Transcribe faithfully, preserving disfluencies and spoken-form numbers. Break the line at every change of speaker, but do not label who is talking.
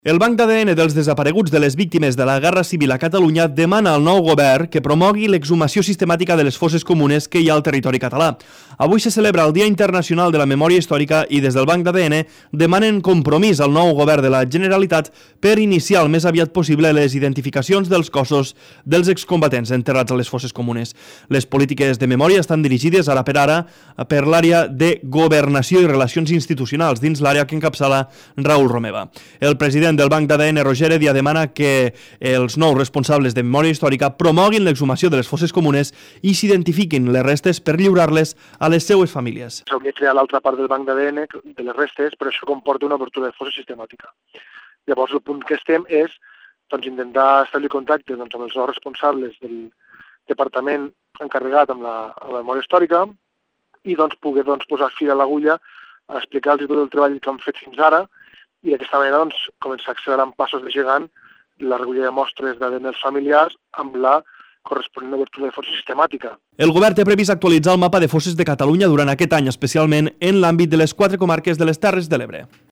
El Banc d'A D N dels desapareguts de les víctimes de la Guerra Civil a Catalunya demana al nou govern que promogui l'exhumació sistemàtica de les fosses comunes que hi ha al territori català. Avui se celebra el Dia Internacional de la Memòria Històrica i des del Banc d'A D N demanen compromís al nou govern de la Generalitat per iniciar el més aviat possible les identificacions dels cossos dels excombatents enterrats a les fosses comunes. Les polítiques de memòria estan dirigides ara per ara per l'àrea de Governació i Relacions Institucionals dins l'àrea que encapçala Raül Romeva. El president del Banc d'A D N, Roger Heredia, demana que els nous responsables de memòria històrica promoguin l'exhumació de les fosses comunes i s'identifiquin les restes per lliurar-les a les seues famílies.
S'hauria de crear l'altra part del Banc d'A D N de les restes, però això comporta una obertura de fossa sistemàtica. Llavors, el punt que estem és doncs, intentar establir contacte doncs, amb els nous responsables del departament encarregat amb la, amb la memòria històrica i doncs, poder doncs, posar fil a l'agulla a explicar-los tot el treball que han fet fins ara i d'aquesta manera doncs, començar a accelerar amb passos de gegant la recollida de mostres d'A D N dels familiars amb la corresponent obertura de fossa sistemàtica.
El govern té previst actualitzar el mapa de fosses de Catalunya durant aquest any, especialment en l'àmbit de les quatre comarques de les Terres de l'Ebre.